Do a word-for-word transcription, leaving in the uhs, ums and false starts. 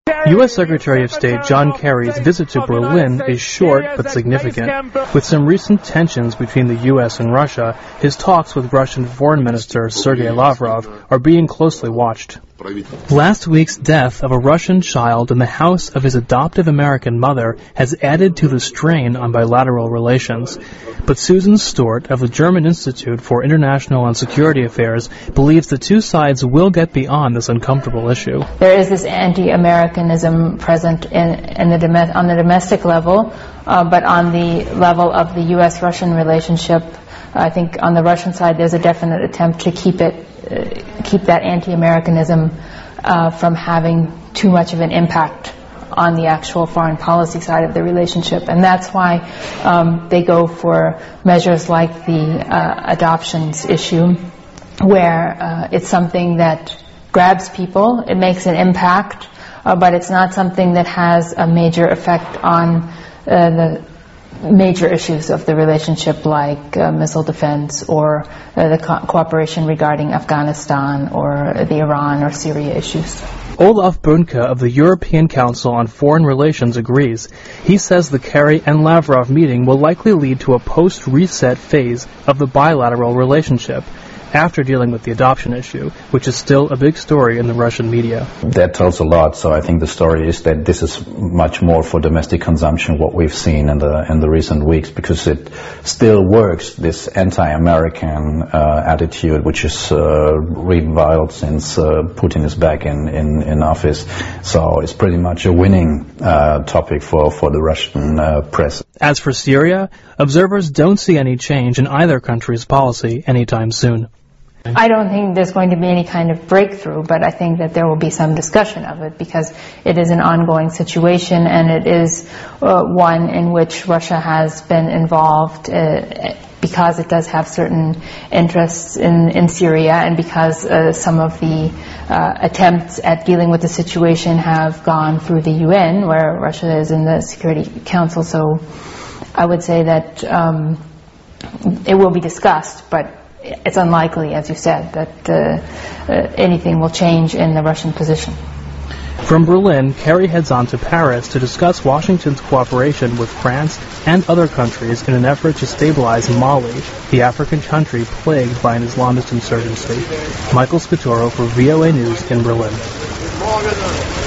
U S Secretary of State John Kerry's visit to Berlin is short but significant. With some recent tensions between the U S and Russia, his talks with Russian Foreign Minister Sergei Lavrov are being closely watched. Last week's death of a Russian child in the house of his adoptive American mother has added to the strain on bilateral relations. But Susan Stort of the German Institute for International and Security Affairs believes the two sides will get beyond this uncomfortable issue. There is this anti-Americanism present in, in the dom- on the domestic level, uh, but on the level of the U S Russian relationship, I think on the Russian side there's a definite attempt to keep it, uh, keep that anti-Americanism uh, from having too much of an impact on the actual foreign policy side of the relationship. And that's why um, they go for measures like the uh, adoptions issue, where uh, it's something that grabs people, it makes an impact, uh, but it's not something that has a major effect on uh, the major issues of the relationship, like uh, missile defense or uh, the co- cooperation regarding Afghanistan or the Iran or Syria issues. Olaf Bunke of the European Council on Foreign Relations agrees. He says the Kerry and Lavrov meeting will likely lead to a post-reset phase of the bilateral relationship, after dealing with the adoption issue, which is still a big story in the Russian media. That tells a lot. So I think the story is that this is much more for domestic consumption, what we've seen in the in the recent weeks, because it still works, this anti-American uh, attitude, which is uh, reviled since uh, Putin is back in, in, in office. So it's pretty much a winning uh, topic for, for the Russian uh, press. As for Syria, observers don't see any change in either country's policy anytime soon. I don't think there's going to be any kind of breakthrough, but I think that there will be some discussion of it, because it is an ongoing situation, and it is uh, one in which Russia has been involved uh, because it does have certain interests in, in Syria, and because uh, some of the uh, attempts at dealing with the situation have gone through the U N, where Russia is in the Security Council. So I would say that um, it will be discussed, but it's unlikely, as you said, that uh, uh, anything will change in the Russian position. From Berlin, Kerry heads on to Paris to discuss Washington's cooperation with France and other countries in an effort to stabilize Mali, the African country plagued by an Islamist insurgency. Michael Scatoro for V O A News in Berlin.